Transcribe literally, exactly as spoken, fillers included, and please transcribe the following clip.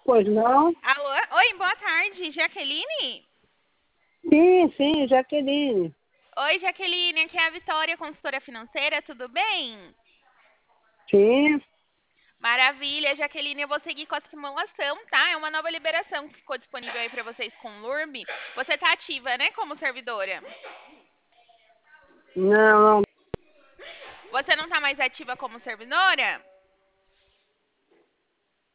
Pois não? Alô? Oi, boa tarde, Jaqueline? Sim, sim, Jaqueline. Oi, Jaqueline, aqui é a Vitória, consultora financeira, tudo bem? Sim. Maravilha, Jaqueline, eu vou seguir com a simulação, tá? É uma nova liberação que ficou disponível aí para vocês com o L U R B. Você tá ativa, né, como servidora? Não, não. Você não tá mais ativa como servidora?